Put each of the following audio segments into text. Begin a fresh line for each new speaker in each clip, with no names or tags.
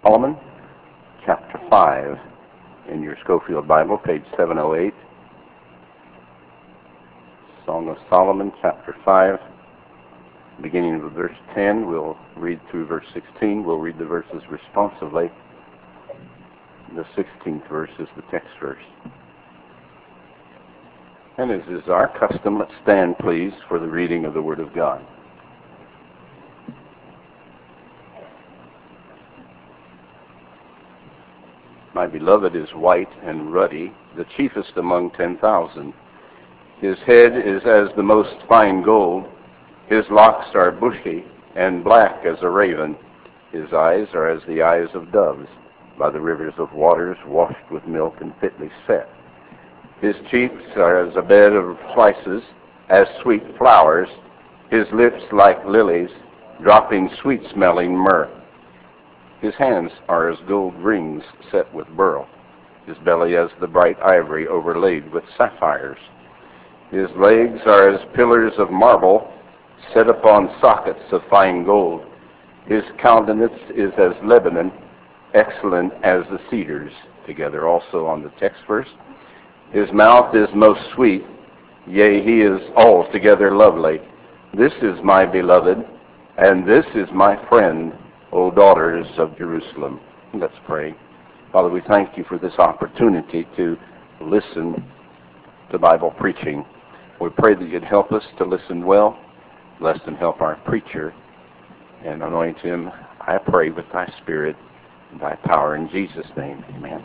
Solomon, chapter 5, in your Schofield Bible, page 708. Song of Solomon, chapter 5, beginning with verse 10. We'll read through verse 16. We'll read the verses responsively. The 16th verse is the text verse. And as is our custom, let's stand, please, for the reading of the Word of God. My beloved is white and ruddy, the chiefest among 10,000. His head is as the most fine gold. His locks are bushy and black as a raven. His eyes are as the eyes of doves, by the rivers of waters washed with milk and fitly set. His cheeks are as a bed of spices, as sweet flowers. His lips like lilies, dropping sweet-smelling myrrh. His hands are as gold rings set with beryl. His belly as the bright ivory overlaid with sapphires. His legs are as pillars of marble set upon sockets of fine gold. His countenance is as Lebanon, excellent as the cedars. Together also on the text verse. His mouth is most sweet, yea, he is altogether lovely. This is my beloved, and this is my friend, O daughters of Jerusalem. Let's pray. Father, we thank you for this opportunity to listen to Bible preaching. We pray that you'd help us to listen well, bless and help our preacher, and anoint him, I pray, with thy Spirit and thy power. In Jesus' name, amen.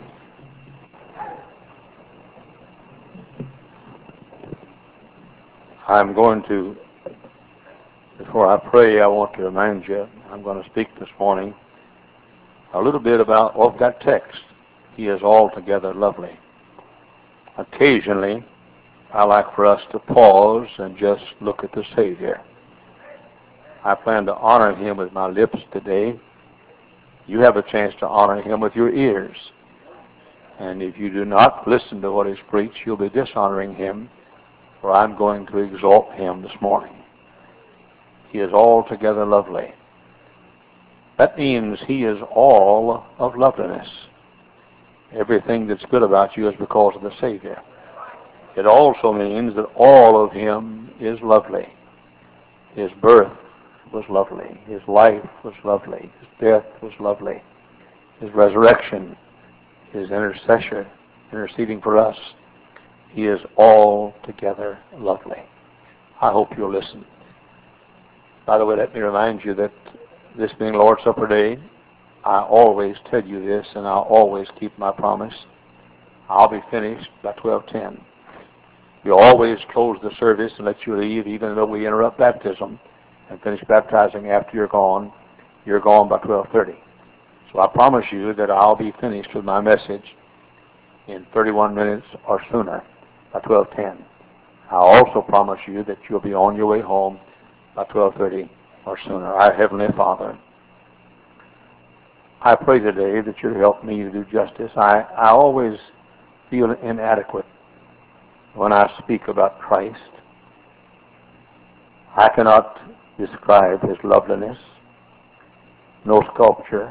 I'm going to, before I pray, I want to remind you, I'm going to speak this morning a little bit about that text. He is altogether lovely. Occasionally, I like for us to pause and just look at the Savior. I plan to honor him with my lips today. You have a chance to honor him with your ears. And if you do not listen to what is preached, you'll be dishonoring him, for I'm going to exalt him this morning. He is altogether lovely. That means he is all of loveliness. Everything that's good about you is because of the Savior. It also means that all of him is lovely. His birth was lovely. His life was lovely. His death was lovely. His resurrection, his interceding for us, he is altogether lovely. I hope you'll listen. By the way, let me remind you that this being Lord's Supper Day, I always tell you this, and I'll always keep my promise. I'll be finished by 12:10. We always close the service and let you leave, even though we interrupt baptism and finish baptizing after you're gone. You're gone by 12:30. So I promise you that I'll be finished with my message in 31 minutes or sooner by 12:10. I also promise you that you'll be on your way home by 12:30 or sooner. Our Heavenly Father, I pray today that you'll help me to do justice. I always feel inadequate when I speak about Christ. I cannot describe his loveliness. No sculpture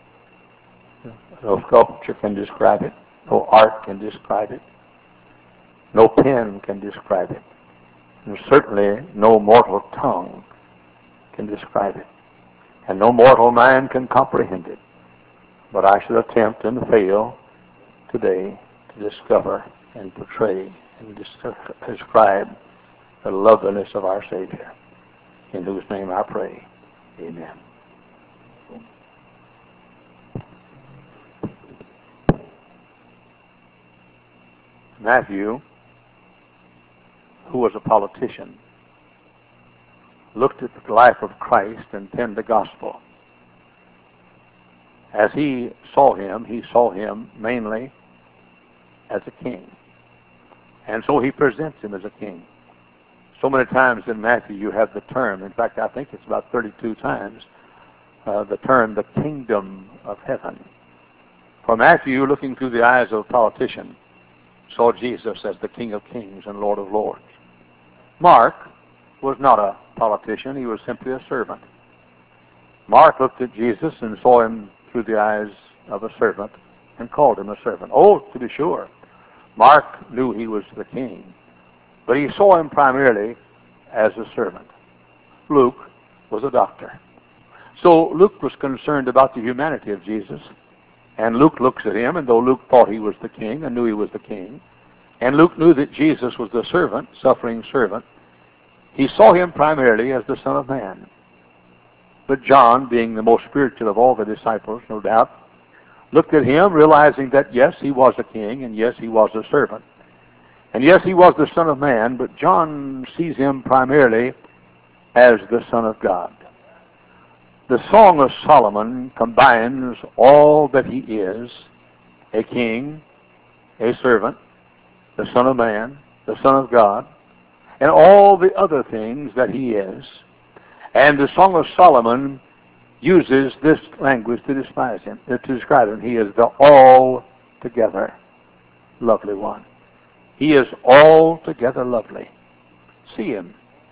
can describe it. No art can describe it. No pen can describe it. And certainly no mortal tongue can describe it. And no mortal mind can comprehend it. But I should attempt and fail today to discover and portray and describe the loveliness of our Savior, in whose name I pray. Amen. Matthew, who was a politician, looked at the life of Christ and penned the gospel. As he saw him mainly as a king. And so he presents him as a king. So many times in Matthew you have the term, in fact I think it's about 32 times, the term, the kingdom of heaven. For Matthew, looking through the eyes of a politician, saw Jesus as the King of Kings and Lord of Lords. Mark was not a politician, he was simply a servant. Mark looked at Jesus and saw him through the eyes of a servant and called him a servant. Oh, to be sure, Mark knew he was the king, but he saw him primarily as a servant. Luke was a doctor. So Luke was concerned about the humanity of Jesus. And Luke looks at him, and though Luke thought he was the king and knew he was the king, and Luke knew that Jesus was the servant, suffering servant, he saw him primarily as the Son of Man. But John, being the most spiritual of all the disciples, no doubt, looked at him, realizing that yes, he was a king, and yes, he was a servant. And yes, he was the Son of Man, but John sees him primarily as the Son of God. The Song of Solomon combines all that he is, a king, a servant, the Son of Man, the Son of God, and all the other things that he is. And the Song of Solomon uses this language to describe him. He is the altogether lovely one. He is altogether lovely. See him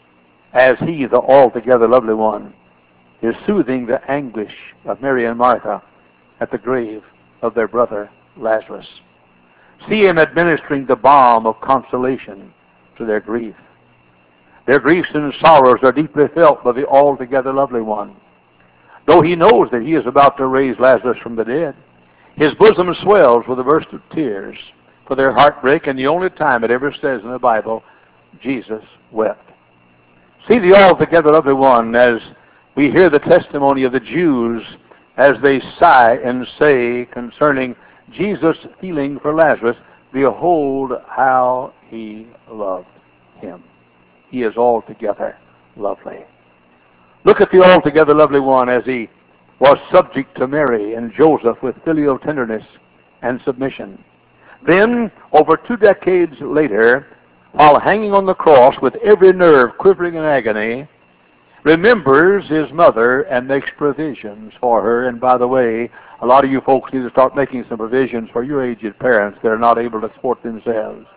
as he, the altogether lovely one, is soothing the anguish of Mary and Martha at the grave of their brother Lazarus. See him administering the balm of consolation to their grief. Their griefs and sorrows are deeply felt by the altogether lovely one. Though he knows that he is about to raise Lazarus from the dead, his bosom swells with a burst of tears for their heartbreak, and the only time it ever says in the Bible, Jesus wept. See the altogether lovely one as we hear the testimony of the Jews as they sigh and say concerning Jesus' feeling for Lazarus, behold how he loved him. He is altogether lovely. Look at the altogether lovely one as he was subject to Mary and Joseph with filial tenderness and submission. Then, over 2 decades later, while hanging on the cross with every nerve quivering in agony, remembers his mother and makes provisions for her. And by the way, a lot of you folks need to start making some provisions for your aged parents that are not able to support themselves.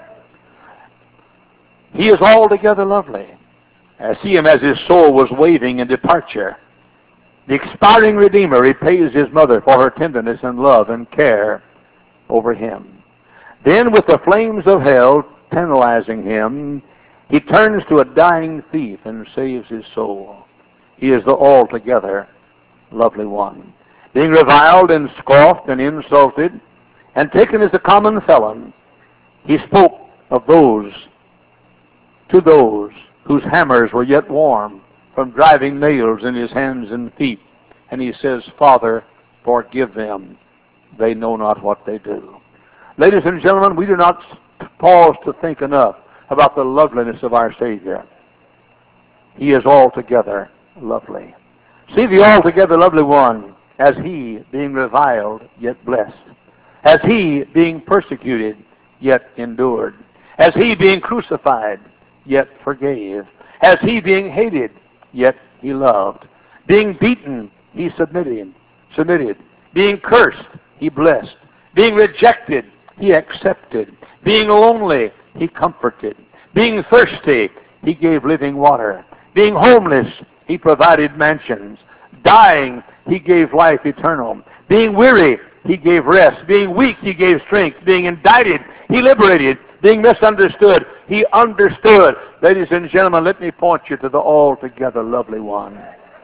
He is altogether lovely. I see him as his soul was waving in departure. The expiring Redeemer repays his mother for her tenderness and love and care over him. Then, with the flames of hell tantalizing him, he turns to a dying thief and saves his soul. He is the altogether lovely one. Being reviled and scoffed and insulted and taken as a common felon, he spoke of to those whose hammers were yet warm from driving nails in his hands and feet. And he says, Father, forgive them. They know not what they do. Ladies and gentlemen, we do not pause to think enough about the loveliness of our Savior. He is altogether lovely. See the altogether lovely one as he being reviled yet blessed, as he being persecuted yet endured, as he being crucified yet forgave, as he being hated yet he loved, being beaten he submitted, being cursed he blessed, being rejected he accepted, being lonely he comforted, being thirsty he gave living water, being homeless he provided mansions, dying he gave life eternal, being weary he gave rest, being weak he gave strength, being indicted he liberated, being misunderstood he understood. Ladies and gentlemen, let me point you to the altogether lovely one.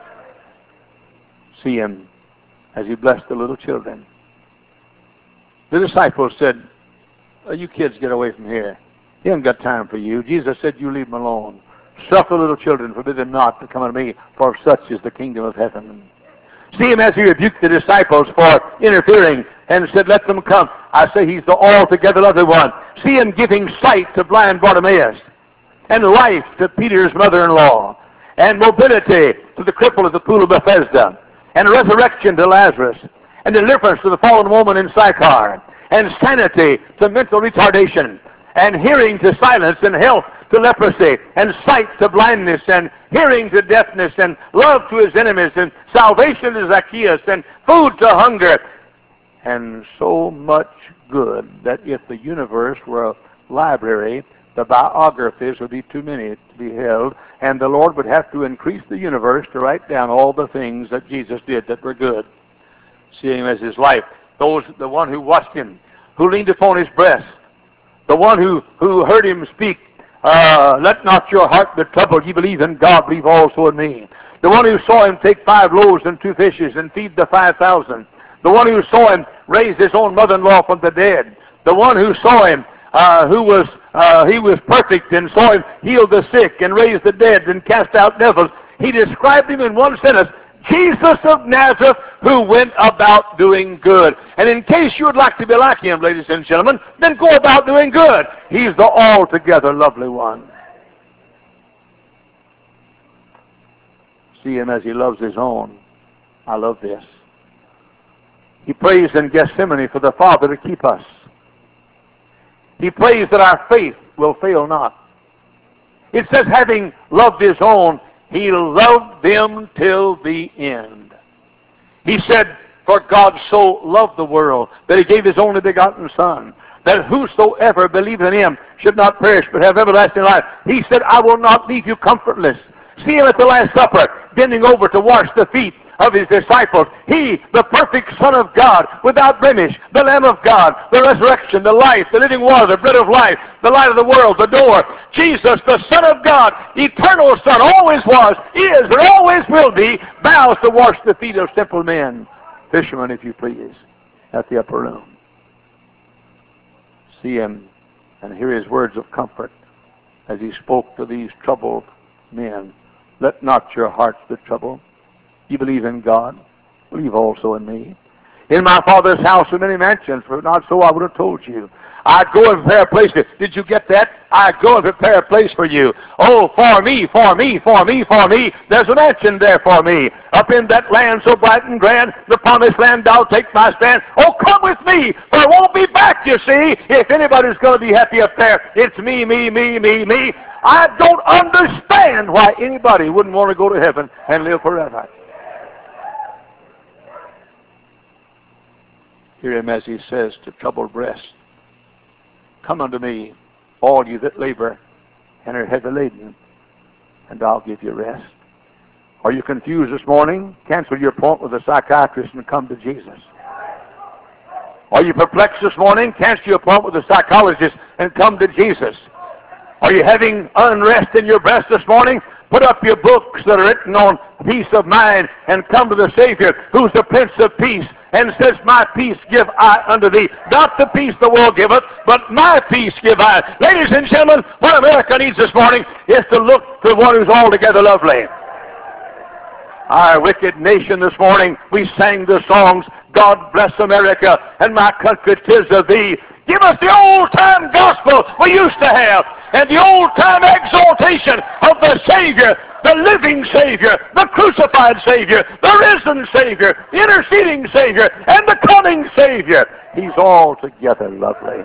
See him as he blessed the little children. The disciples said, you kids get away from here. He hasn't got time for you. Jesus said, you leave him alone. Suffer little children, forbid them not to come unto me, for such is the kingdom of heaven. See him as he rebuked the disciples for interfering and said, let them come. I say he's the altogether lovely one. See him giving sight to blind Bartimaeus, and life to Peter's mother-in-law, and mobility to the cripple at the pool of Bethesda, and resurrection to Lazarus, and deliverance to the fallen woman in Sychar, and sanity to mental retardation, and hearing to silence, and health to leprosy, and sight to blindness, and hearing to deafness, and love to his enemies, and salvation to Zacchaeus, and food to hunger, and so much good that if the universe were a library, the biographies would be too many to be held, and the Lord would have to increase the universe to write down all the things that Jesus did that were good. See him as his life. The one who watched him, who leaned upon his breast, the one who heard him speak, let not your heart be troubled. Ye believe in God, believe also in me. The one who saw him take 5 loaves and 2 fishes and feed the 5,000. The one who saw him raise his own mother-in-law from the dead. The one who saw him, he was perfect, and saw him heal the sick and raise the dead and cast out devils. He described him in one sentence: Jesus of Nazareth, who went about doing good. And in case you would like to be like him, ladies and gentlemen, then go about doing good. He's the altogether lovely one. See him as he loves his own. I love this. He prays in Gethsemane for the Father to keep us. He prays that our faith will fail not. It says, having loved his own, he loved them till the end. He said, for God so loved the world that he gave his only begotten Son, that whosoever believeth in him should not perish but have everlasting life. He said, I will not leave you comfortless. See him at the Last Supper, bending over to wash the feet of his disciples. He, the perfect Son of God, without blemish, the Lamb of God, the resurrection, the life, the living water, the bread of life, the light of the world, the door. Jesus, the Son of God, eternal Son, always was, is, and always will be, bows to wash the feet of simple men, fishermen, if you please, at the upper room. See him and hear his words of comfort as he spoke to these troubled men. Let not your hearts be troubled. You believe in God, believe also in me. In my Father's house are many mansions, for if not so I would have told you. I go and prepare a place for you. Did you get that? I go and prepare a place for you. Oh, for me, for me, for me, for me. There's a mansion there for me. Up in that land so bright and grand, the promised land, I'll take my stand. Oh, come with me, for I won't be back, you see. If anybody's going to be happy up there, it's me, me, me, me, me. I don't understand why anybody wouldn't want to go to heaven and live forever. Hear him as he says to troubled breast, come unto me, all you that labor and are heavy laden, and I'll give you rest. Are you confused this morning? Cancel your appointment with a psychiatrist and come to Jesus. Are you perplexed this morning? Cancel your appointment with a psychologist and come to Jesus. Are you having unrest in your breast this morning? Put up your books that are written on peace of mind and come to the Savior, who's the Prince of Peace, and says, my peace give I unto thee. Not the peace the world giveth, but my peace give I. Ladies and gentlemen, what America needs this morning is to look to one who's altogether lovely. Our wicked nation this morning, we sang the songs, God bless America, and my country 'tis of thee. Give us the old-time gospel we used to have, and the old-time exaltation of the Savior, the living Savior, the crucified Savior, the risen Savior, the interceding Savior, and the coming Savior. He's altogether lovely.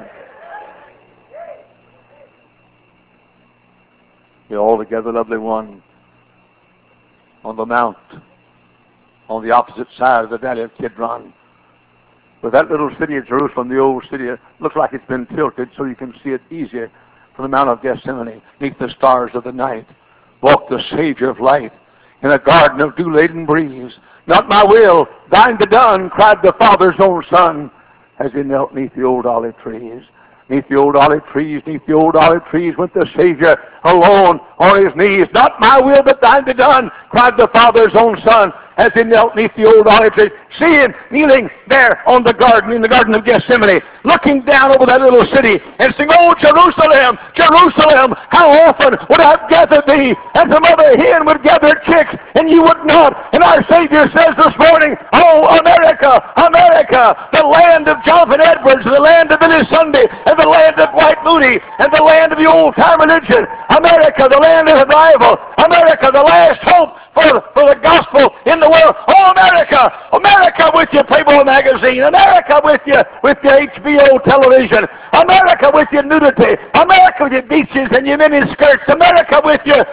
The altogether lovely one on the mount, on the opposite side of the valley of Kidron. With that little city of Jerusalem, the old city, it looks like it's been tilted so you can see it easier from the Mount of Gethsemane, beneath the stars of the night. Walked the Savior of light in a garden of dew-laden breeze. Not my will, thine be done, cried the Father's own Son, as he knelt neath the old olive trees. Neath the old olive trees, neath the old olive trees, went the Savior alone on his knees. Not my will, but thine be done, cried the Father's own Son, as he knelt neath the old olive tree. See him kneeling there on the garden, in the Garden of Gethsemane, looking down over that little city and saying, oh, Jerusalem, Jerusalem, how often would I have gathered thee, and the mother hen would gather chicks, and you would not. And our Savior says this morning, oh, America, America, the land of Jonathan Edwards, the land of Billy Sunday, and the land of Dwight Moody, and the land of the old-time religion. America, the land of revival. America, the last hope for the gospel in the world. Oh, America, America with your Playboy magazine. America with your HBO television. America with your nudity. America with your beaches and your mini skirts. America with your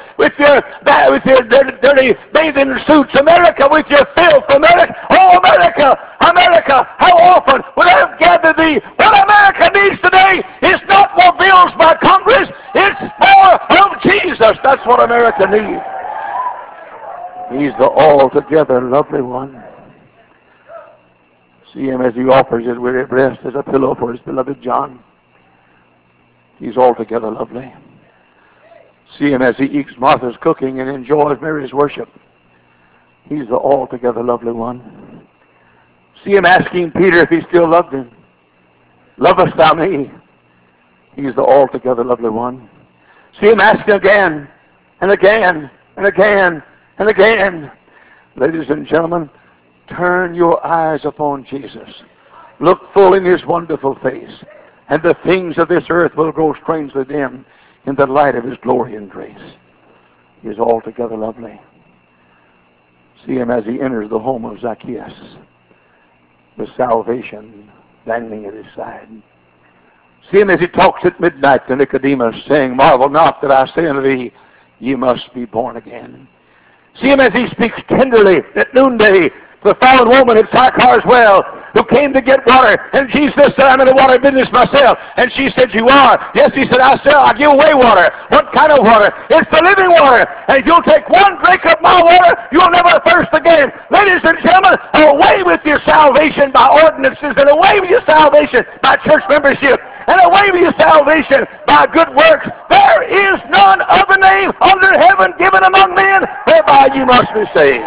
dirty bathing suits. America with your filth. America, oh, America, America, how often would I have gathered thee? What America needs today is not more bills by Congress. It's more of Jesus. That's what America needs. He's the altogether lovely one. See him as he offers his weary breast as a pillow for his beloved John. He's altogether lovely. See him as he eats Martha's cooking and enjoys Mary's worship. He's the altogether lovely one. See him asking Peter if he still loved him. Lovest thou me? He's the altogether lovely one. See him asking again and again and again and again. Ladies and gentlemen, turn your eyes upon Jesus. Look full in his wonderful face, and the things of this earth will grow strangely dim in the light of his glory and grace. He is altogether lovely. See him as he enters the home of Zacchaeus, with salvation dangling at his side. See him as he talks at midnight to Nicodemus, saying, Marvel not that I say unto thee, ye must be born again. See him as he speaks tenderly at noonday to the fallen woman at Sychar's well, who came to get water, and Jesus said, I'm in the water business myself. And she said, you are? Yes, he said, I give away water. What kind of water? It's the living water. And if you'll take one drink of my water, you'll never thirst again. Ladies and gentlemen, away with your salvation by ordinances, and away with your salvation by church membership, and away with your salvation by good works. There is none other name under heaven given among men whereby you must be saved.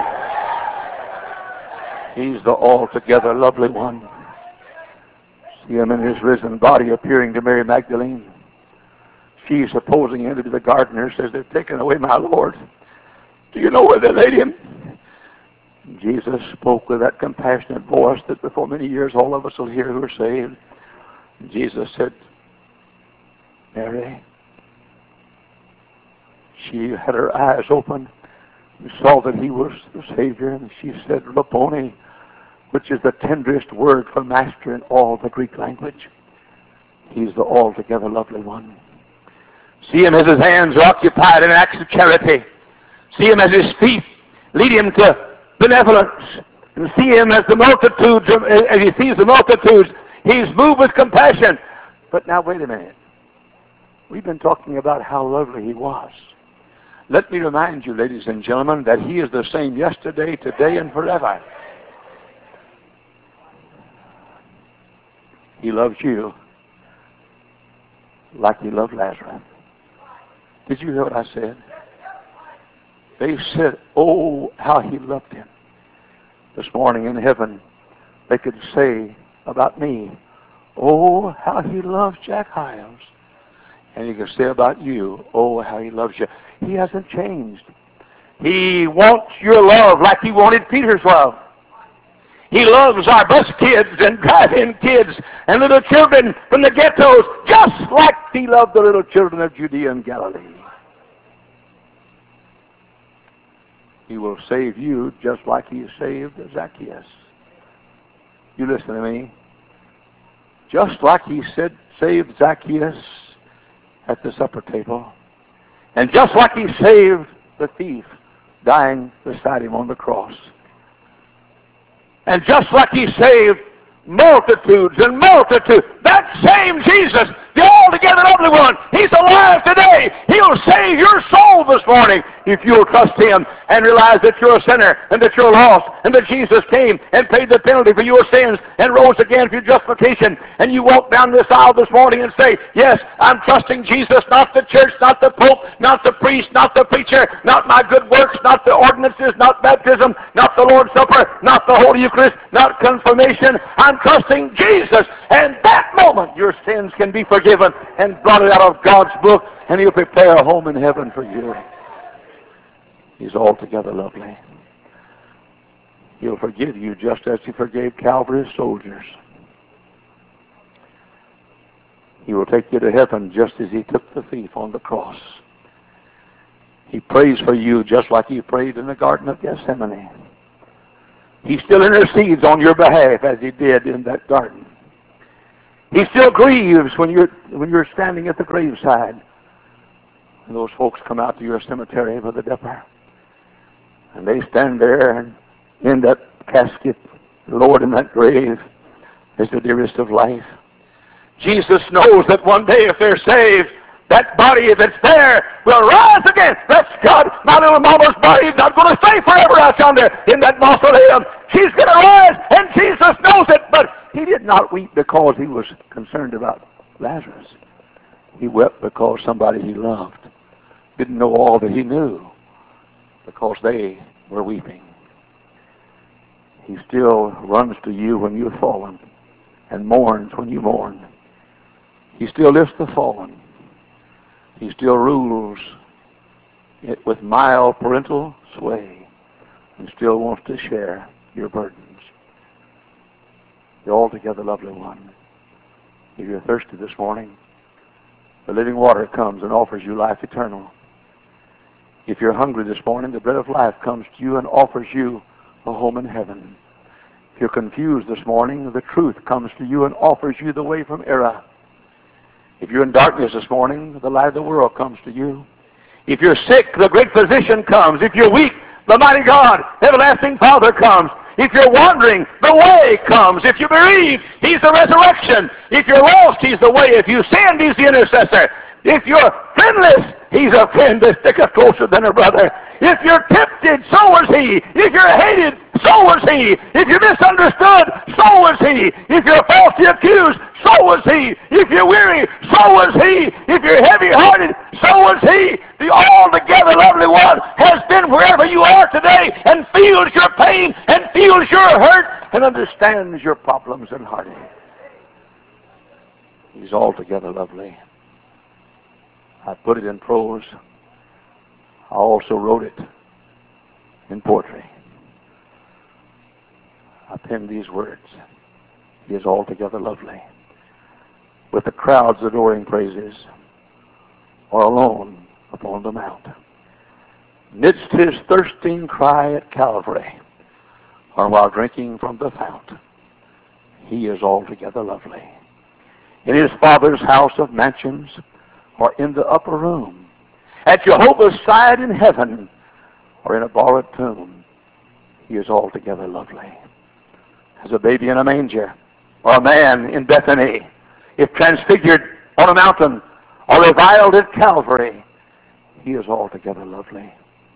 He's the altogether lovely one. See him in his risen body appearing to Mary Magdalene. She, supposing him to be the gardener, says, they've taken away my Lord. Do you know where they laid him? Jesus spoke with that compassionate voice that before many years all of us will hear who are saved. Jesus said, Mary. She had her eyes open and saw that he was the Savior, and she said, Rabboni, which is the tenderest word for master in all the Greek language. He's the altogether lovely one. See him as his hands are occupied in acts of charity. See him as his feet lead him to benevolence. And see him as the multitudes, as he sees the multitudes, he's moved with compassion. But now wait a minute. We've been talking about how lovely he was. Let me remind you, ladies and gentlemen, that he is the same yesterday, today, and forever. He loves you like he loved Lazarus. Did you hear what I said? They said, oh, how he loved him. This morning in heaven, they could say about me, oh, how he loves Jack Hyles. And he could say about you, oh, how he loves you. He hasn't changed. He wants your love like he wanted Peter's love. He loves our bus kids and drive-in kids and little children from the ghettos just like he loved the little children of Judea and Galilee. He will save you just like he saved Zacchaeus. You listen to me. Just like he said, saved Zacchaeus at the supper table. And just like he saved the thief dying beside him on the cross. And just like he saved multitudes and multitudes, that same Jesus, the altogether lovely one, he's alive today. He'll save your soul this morning if you'll trust him and realize that you're a sinner and that you're lost and that Jesus came and paid the penalty for your sins and rose again for your justification. And you walk down this aisle this morning and say, yes, I'm trusting Jesus, not the church, not the pope, not the priest, not the preacher, not my good works, not the ordinances, not baptism, not the Lord's Supper, not the Holy Eucharist, not confirmation. I'm trusting Jesus. And that moment your sins can be forgiven and blotted out of God's book, and he'll prepare a home in heaven for you. He's altogether lovely. He'll forgive you just as he forgave Calvary's soldiers. He will take you to heaven just as he took the thief on the cross. He prays for you just like he prayed in the Garden of Gethsemane. He still intercedes on your behalf as he did in that garden. He still grieves when you're standing at the graveside and those folks come out to your cemetery with a dipper. And they stand there, and in that casket, the Lord in that grave is the dearest of life. Jesus knows that one day if they're saved, that body that's there will rise again. That's God. My little mama's body is not going to stay forever out yonder in that mausoleum. She's going to rise, and Jesus knows it, but not weep because he was concerned about Lazarus. He wept because somebody he loved didn't know all that he knew, because they were weeping. He still runs to you when you've fallen and mourns when you mourn. He still lifts the fallen. He still rules it with mild parental sway and still wants to share your burdens. The altogether lovely one. If you're thirsty this morning, the living water comes and offers you life eternal. If you're hungry this morning, the bread of life comes to you and offers you a home in heaven. If you're confused this morning, the truth comes to you and offers you the way from error. If you're in darkness this morning, the light of the world comes to you. If you're sick, the great physician comes. If you're weak, the mighty God, everlasting Father comes. If you're wandering, the way comes. If you're bereaved, he's the resurrection. If you're lost, he's the way. If you sinned, he's the intercessor. If you're friendless, he's a friend that sticketh closer than a brother. If you're tempted, so was he. If you're hated, so was he. If you're misunderstood, so was he. If you're falsely accused, so was he. If you're weary, so was he. If you're heavy-hearted, so was he. The altogether lovely one has been wherever you are today and feels your pain and feels your hurt and understands your problems and heartache. He's altogether lovely. I put it in prose. I also wrote it in poetry. I penned these words. He is altogether lovely. With the crowd's adoring praises, or alone upon the mount, midst his thirsting cry at Calvary, or while drinking from the fount, he is altogether lovely. In his Father's house of mansions, or in the upper room, at Jehovah's side in heaven, or in a borrowed tomb, he is altogether lovely. As a baby in a manger, or a man in Bethany, if transfigured on a mountain, or reviled at Calvary, he is altogether lovely.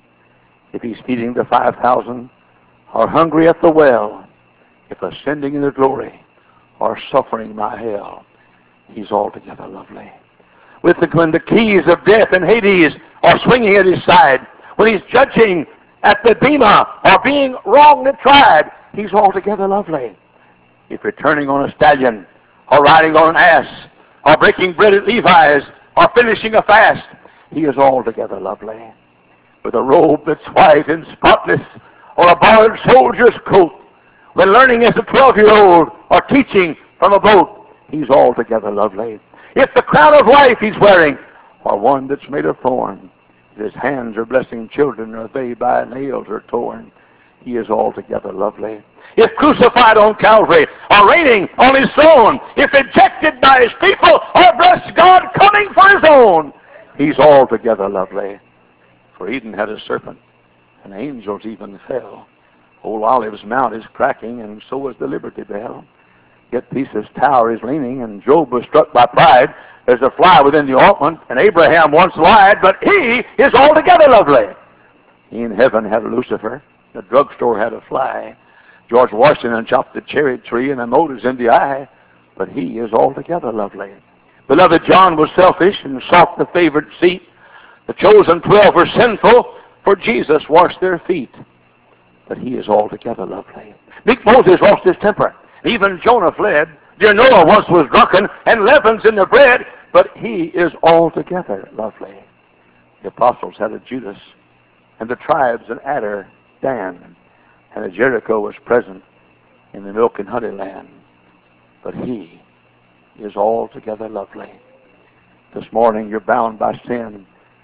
If he's feeding the 5,000, or hungry at the well, if ascending into glory, or suffering my hell, he's altogether lovely. When the keys of death and Hades are swinging at his side, when he's judging at the bema or being wrongly tried, he's altogether lovely. If you're turning on a stallion, or riding on an ass, or breaking bread at Levi's, or finishing a fast, he is altogether lovely. With a robe that's white and spotless, or a borrowed soldier's coat, when learning as a 12-year-old, or teaching from a boat, he's altogether lovely. If the crown of life he's wearing, or one that's made of thorn, if his hands are blessing children, or they by nails are torn, he is altogether lovely. If crucified on Calvary, or reigning on his throne, if rejected by his people, or blessed God coming for his own, he's altogether lovely. For Eden had a serpent, and angels even fell. Old Olive's mount is cracking, and so is the Liberty Bell. Yet Pisa's tower is leaning, and Job was struck by pride. There's a fly within the ointment, and Abraham once lied, but he is altogether lovely. He in heaven had a Lucifer. The drugstore had a fly. George Washington chopped the cherry tree, and a mote is in the eye, but he is altogether lovely. Beloved John was selfish and sought the favored seat. The chosen 12 were sinful, for Jesus washed their feet, but he is altogether lovely. Meek Moses lost his temper. Even Jonah fled. Dear Noah once was drunken, and leaven's in the bread, but he is altogether lovely. The apostles had a Judas, and the tribes an adder, Dan, and a Jericho was present in the milk and honey land, but he is altogether lovely. This morning you're bound by sin.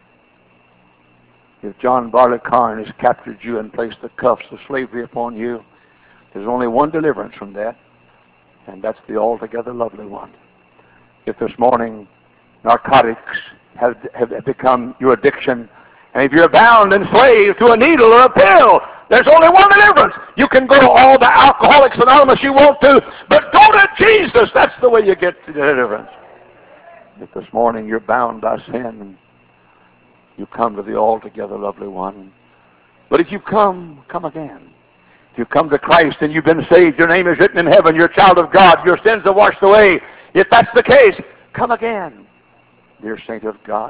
If John Barleycorn has captured you and placed the cuffs of slavery upon you, there's only one deliverance from that, and that's the altogether lovely one. If this morning narcotics have become your addiction, and if you're bound and slave to a needle or a pill, there's only one deliverance. You can go to all the Alcoholics Anonymous you want to, but go to Jesus. That's the way you get to the deliverance. If this morning you're bound by sin, you come to the altogether lovely one. But if you come again. If you come to Christ and you've been saved, your name is written in heaven, you're a child of God, your sins are washed away. If that's the case, come again, dear saint of God.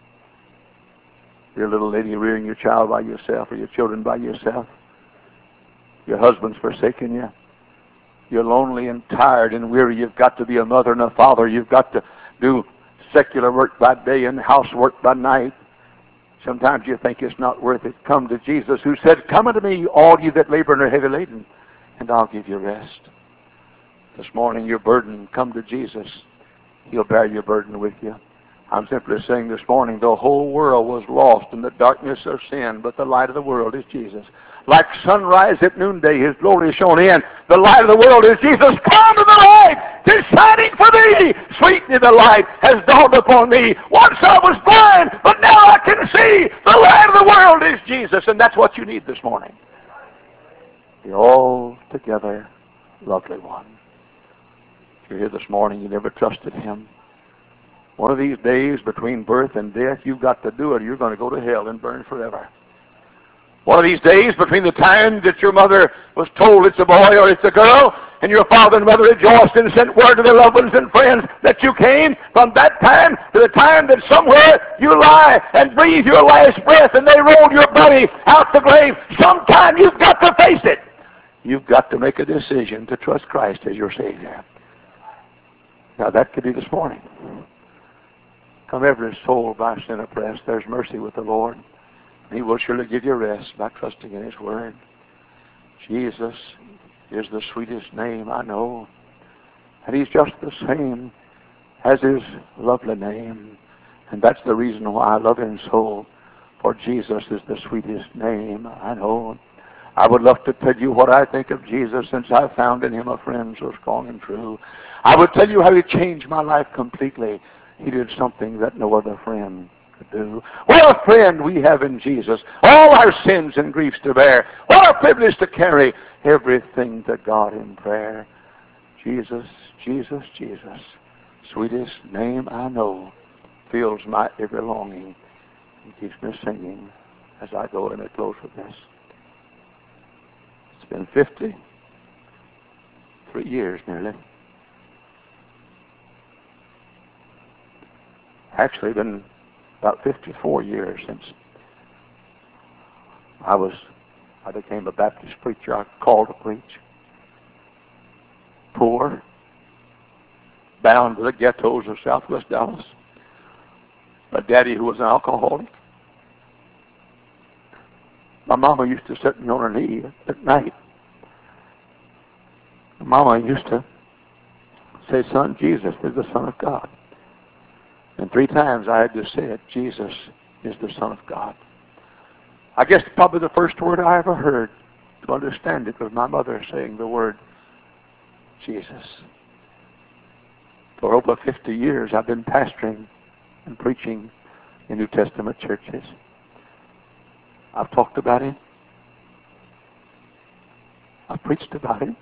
Dear little lady rearing your child by yourself or your children by yourself. Your husband's forsaken you. You're lonely and tired and weary. You've got to be a mother and a father. You've got to do secular work by day and housework by night. Sometimes you think it's not worth it. Come to Jesus, who said, "Come unto me, all you that labor and are heavy laden, and I'll give you rest." This morning, your burden, come to Jesus. He'll bear your burden with you. I'm simply saying this morning, the whole world was lost in the darkness of sin, but the light of the world is Jesus. Like sunrise at noonday, His glory is shone in. The light of the world is Jesus. Come to the light! 'Tis shining for thee! Sweetly the light has dawned upon me. Once I was blind, but now I can see. The light of the world is Jesus, and that's what you need this morning. The altogether lovely one. If you're here this morning, you never trusted Him. One of these days between birth and death, you've got to do it, or you're going to go to hell and burn forever. One of these days between the time that your mother was told it's a boy or it's a girl, and your father and mother rejoiced and sent word to their loved ones and friends that you came, from that time to the time that somewhere you lie and breathe your last breath and they roll your body out the grave, sometime you've got to face it. You've got to make a decision to trust Christ as your Savior. Now that could be this morning. Come every soul by sin oppressed, there's mercy with the Lord. He will surely give you rest by trusting in His Word. Jesus is the sweetest name I know. And He's just the same as His lovely name. And that's the reason why I love Him so. For Jesus is the sweetest name I know. I would love to tell you what I think of Jesus, since I found in Him a friend so strong and true. I would tell you how He changed my life completely. He did something that no other friend could do. What a friend we have in Jesus. All our sins and griefs to bear. What a privilege to carry everything to God in prayer. Jesus, Jesus, Jesus, sweetest name I know, fills my every longing and keeps me singing as I go in a close with this. It's been 53 years nearly. Actually been about 54 years since I became a Baptist preacher. I called to preach. Poor, bound to the ghettos of southwest Dallas. My daddy, who was an alcoholic. My mama used to sit me on her knee at night. My mama used to say, "Son, Jesus is the Son of God." And 3 times I had just said, "Jesus is the Son of God." I guess probably the first word I ever heard to understand it was my mother saying the word Jesus. For over 50 years I've been pastoring and preaching in New Testament churches. I've talked about Him. I've preached about Him.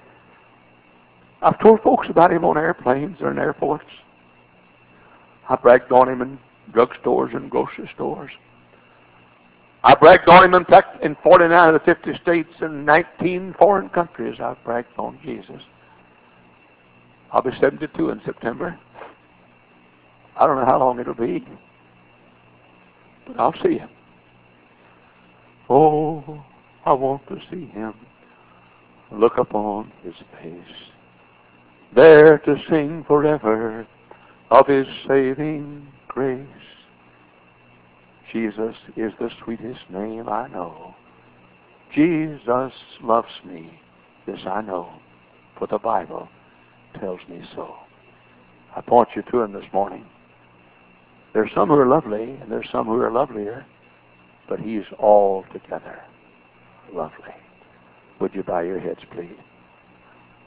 I've told folks about Him on airplanes or in airports. I bragged on Him in drugstores and grocery stores. I bragged on Him, in fact, in 49 of the 50 states and 19 foreign countries. I've bragged on Jesus. I'll be 72 in September. I don't know how long it'll be, but I'll see Him. Oh, I want to see Him, look upon His face, there to sing forever of His saving grace. Jesus is the sweetest name I know. Jesus loves me, this I know, for the Bible tells me so. I point you to Him this morning. There's some who are lovely, and there's some who are lovelier, but He's altogether lovely. Would you bow your heads, please?